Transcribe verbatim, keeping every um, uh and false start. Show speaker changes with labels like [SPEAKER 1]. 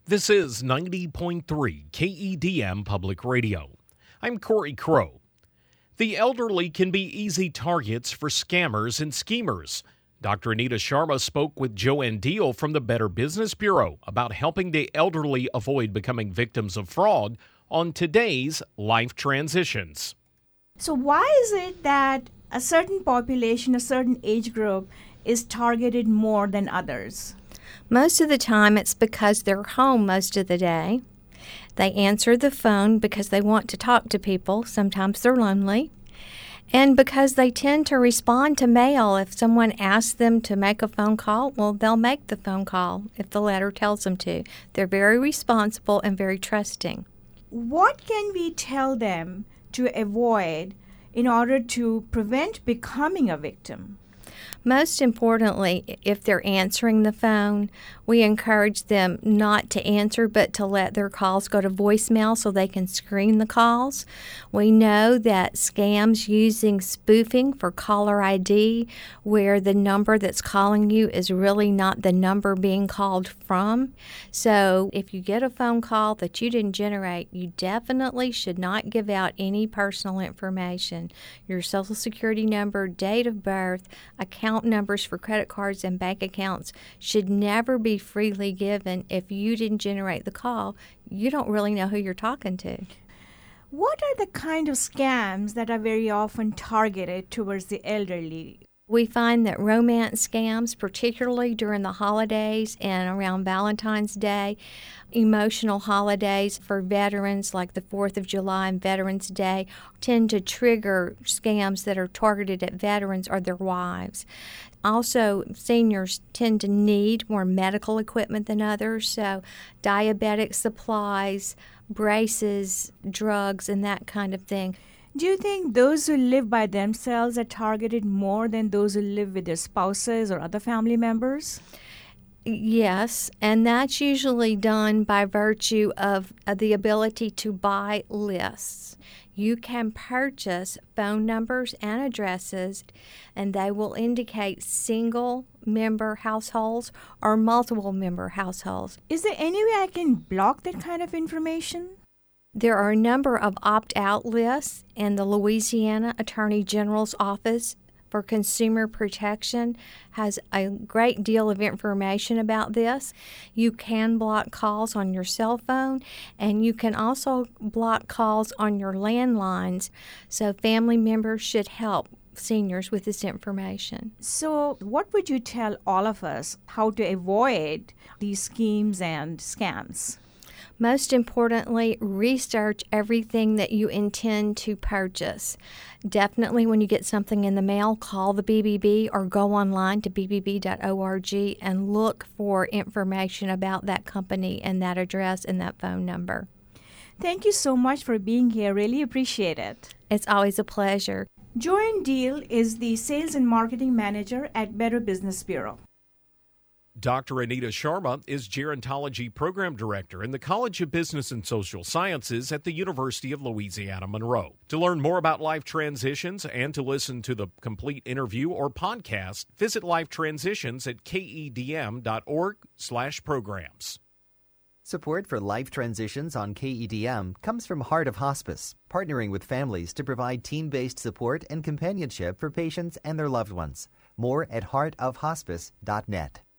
[SPEAKER 1] This is ninety point three K E D M Public Radio. I'm Corey Crow. The elderly can be easy targets for scammers and schemers. Doctor Anita Sharma spoke with Joanne Deal from the Better Business Bureau about helping the elderly avoid becoming victims of fraud on today's Life Transitions.
[SPEAKER 2] So why is it that a certain population, a certain age group, is targeted more than others?
[SPEAKER 3] Most of the time, it's because they're home most of the day. They answer the phone because they want to talk to people. Sometimes they're lonely. And because they tend to respond to mail. If someone asks them to make a phone call, well, they'll make the phone call if the letter tells them to. They're very responsible and very trusting.
[SPEAKER 2] What can we tell them to avoid in order to prevent becoming a victim?
[SPEAKER 3] Most importantly, if they're answering the phone, we encourage them not to answer but to let their calls go to voicemail so they can screen the calls. We know that scams using spoofing for caller I D, where the number that's calling you is really not the number being called from. So if you get a phone call that you didn't generate, you definitely should not give out any personal information. Your Social Security number, date of birth, account numbers for credit cards and bank accounts should never be freely given. If you didn't generate the call, you don't really know who you're talking to.
[SPEAKER 2] What are the kind of scams that are very often targeted towards the elderly?
[SPEAKER 3] We find that romance scams, particularly during the holidays and around Valentine's Day, emotional holidays for veterans like the fourth of July and Veterans Day, tend to trigger scams that are targeted at veterans or their wives. Also, seniors tend to need more medical equipment than others, so diabetic supplies, braces, drugs, and that kind of thing.
[SPEAKER 2] Do you think those who live by themselves are targeted more than those who live with their spouses or other family members?
[SPEAKER 3] Yes, and that's usually done by virtue of, of the ability to buy lists. You can purchase phone numbers and addresses, and they will indicate single-member households or multiple-member households.
[SPEAKER 2] Is there any way I can block that kind of information?
[SPEAKER 3] There are a number of opt-out lists, and the Louisiana Attorney General's Office for Consumer Protection has a great deal of information about this. You can block calls on your cell phone, and you can also block calls on your landlines, so family members should help seniors with this information.
[SPEAKER 2] So what would you tell all of us how to avoid these schemes and scams?
[SPEAKER 3] Most importantly, research everything that you intend to purchase. Definitely when you get something in the mail, call the B B B or go online to b b b dot org and look for information about that company and that address and that phone number.
[SPEAKER 2] Thank you so much for being here. Really appreciate it.
[SPEAKER 3] It's always a pleasure.
[SPEAKER 2] Joanne Deal is the Sales and Marketing Manager at Better Business Bureau.
[SPEAKER 1] Doctor Anita Sharma is Gerontology Program Director in the College of Business and Social Sciences at the University of Louisiana Monroe. To learn more about Life Transitions and to listen to the complete interview or podcast, visit Life Transitions at kedm.org slash programs.
[SPEAKER 4] Support for Life Transitions on K E D M comes from Heart of Hospice, partnering with families to provide team-based support and companionship for patients and their loved ones. More at heart of hospice dot net.